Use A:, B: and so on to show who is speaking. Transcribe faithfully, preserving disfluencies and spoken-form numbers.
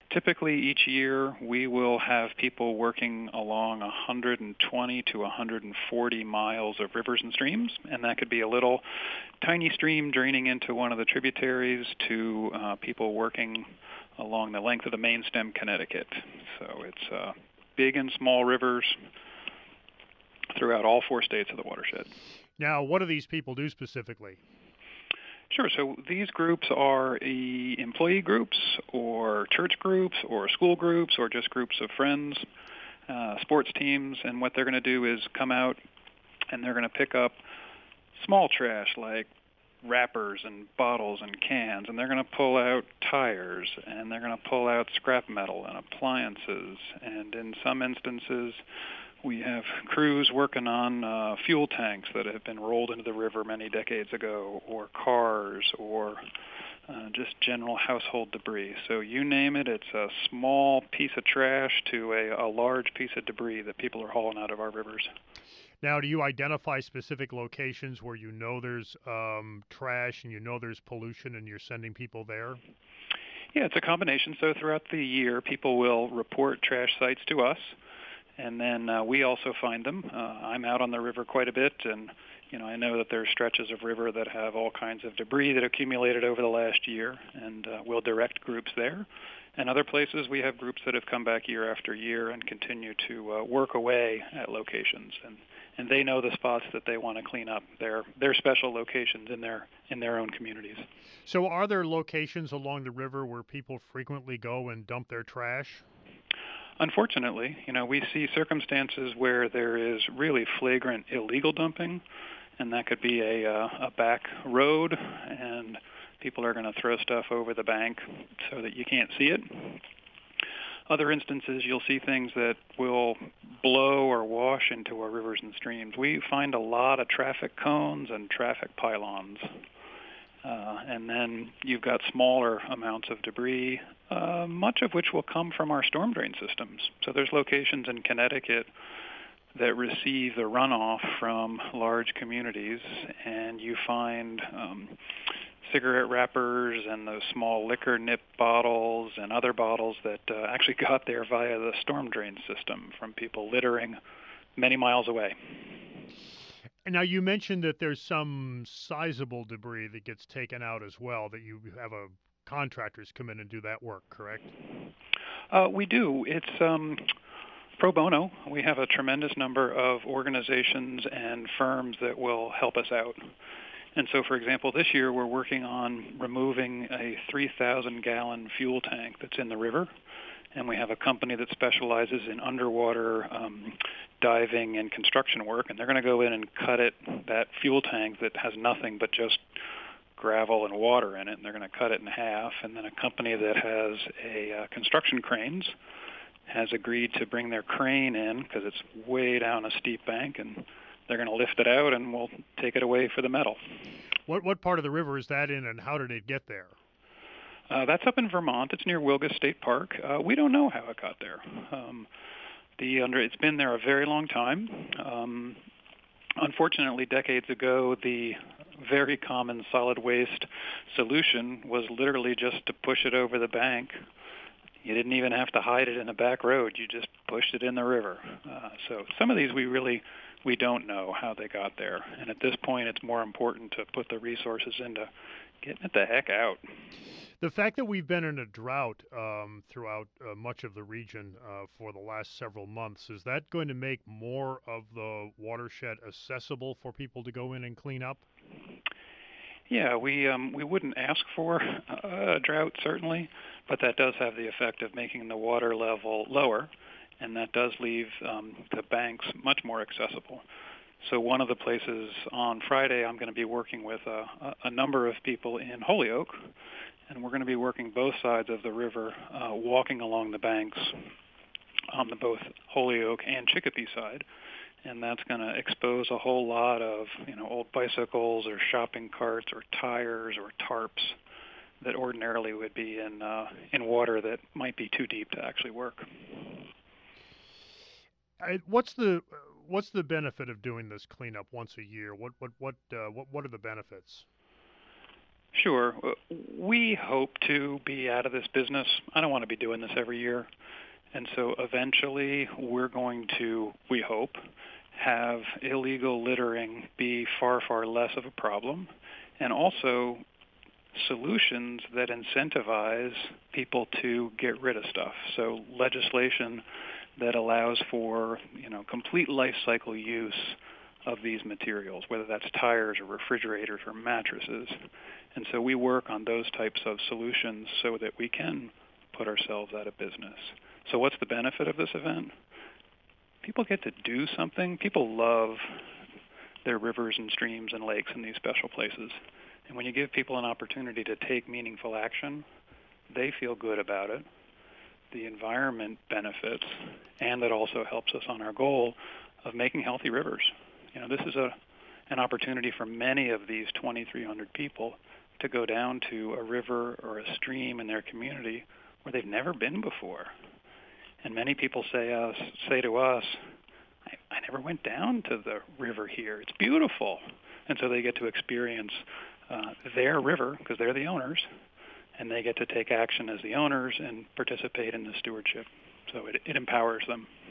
A: Typically, each year we will have people working along one hundred twenty to one hundred forty miles of rivers and streams, and that could be a little tiny stream draining into one of the tributaries to uh, people working along the length of the main stem Connecticut. So it's uh, big and small rivers throughout all four states of the watershed.
B: Now, what do these people do specifically?
A: Sure. So these groups are e- employee groups or church groups or school groups or just groups of friends, uh, sports teams, and what they're going to do is come out and they're going to pick up small trash like wrappers and bottles and cans, and they're going to pull out tires, and they're going to pull out scrap metal and appliances, and in some instances we have crews working on uh, fuel tanks that have been rolled into the river many decades ago, or cars, or uh, just general household debris. So you name it, it's a small piece of trash to a, a large piece of debris that people are hauling out of our rivers.
B: Now, do you identify specific locations where you know there's um, trash and you know there's pollution and you're sending people there?
A: Yeah, it's a combination. So throughout the year, people will report trash sites to us, and then uh, we also find them. Uh, I'm out on the river quite a bit, and you know I know that there are stretches of river that have all kinds of debris that accumulated over the last year, and uh, we'll direct groups there. And other places, we have groups that have come back year after year and continue to uh, work away at locations, and, and they know the spots that they want to clean up. They're, they're special locations in their in their own communities.
B: So are there locations along the river where people frequently go and dump their trash?
A: Unfortunately, you know, we see circumstances where there is really flagrant illegal dumping, and that could be a, uh, a back road, and people are going to throw stuff over the bank so that you can't see it. Other instances, you'll see things that will blow or wash into our rivers and streams. We find a lot of traffic cones and traffic pylons. Uh, and then you've got smaller amounts of debris, uh, much of which will come from our storm drain systems. So there's locations in Connecticut that receive the runoff from large communities, and you find um, cigarette wrappers and those small liquor nip bottles and other bottles that uh, actually got there via the storm drain system from people littering many miles away.
B: Now, you mentioned that there's some sizable debris that gets taken out as well, that you have a contractors come in and do that work, correct?
A: Uh, we do. It's um, pro bono. We have a tremendous number of organizations and firms that will help us out. And so, for example, this year we're working on removing a three thousand gallon fuel tank that's in the river. And we have a company that specializes in underwater um, diving and construction work, and they're going to go in and cut it, that fuel tank that has nothing but just gravel and water in it, and they're going to cut it in half. And then a company that has a uh, construction cranes has agreed to bring their crane in because it's way down a steep bank, and they're going to lift it out, and we'll take it away for the metal.
B: What what part of the river is that in, and how did it get there?
A: Uh, that's up in Vermont. It's near Wilgus State Park. Uh, we don't know how it got there. Um, the under it's been there a very long time. Um, unfortunately, decades ago, the very common solid waste solution was literally just to push it over the bank. You didn't even have to hide it in a back road. You just pushed it in the river. Uh, so some of these we really we don't know how they got there. And at this point, it's more important to put the resources into getting it the heck out.
B: The fact that we've been in a drought um, throughout uh, much of the region uh, for the last several months, is that going to make more of the watershed accessible for people to go in and clean up?
A: Yeah, we um, we wouldn't ask for a drought, certainly, but that does have the effect of making the water level lower, and that does leave um, the banks much more accessible. So one of the places on Friday, I'm going to be working with a, a number of people in Holyoke, and we're going to be working both sides of the river, uh, walking along the banks on the both Holyoke and Chicopee side, and that's going to expose a whole lot of, you know, old bicycles or shopping carts or tires or tarps that ordinarily would be in uh, in water that might be too deep to actually work.
B: I, what's the what's the benefit of doing this cleanup once a year? What what what uh, what what are the benefits?
A: Sure. Uh, We hope to be out of this business. I don't want to be doing this every year. And so eventually we're going to, we hope, have illegal littering be far, far less of a problem. And also solutions that incentivize people to get rid of stuff. So legislation that allows for, you know, complete life cycle use of these materials, whether that's tires or refrigerators or mattresses. And so we work on those types of solutions so that we can put ourselves out of business. So what's the benefit of this event? People get to do something. People love their rivers and streams and lakes in these special places. And when you give people an opportunity to take meaningful action, they feel good about it. The environment benefits, and it also helps us on our goal of making healthy rivers. You know, this is a an opportunity for many of these twenty-three hundred people to go down to a river or a stream in their community where they've never been before. And many people say us say to us, I, I never went down to the river here. It's beautiful. And so they get to experience uh, their river because they're the owners, and they get to take action as the owners and participate in the stewardship. So it, it empowers them.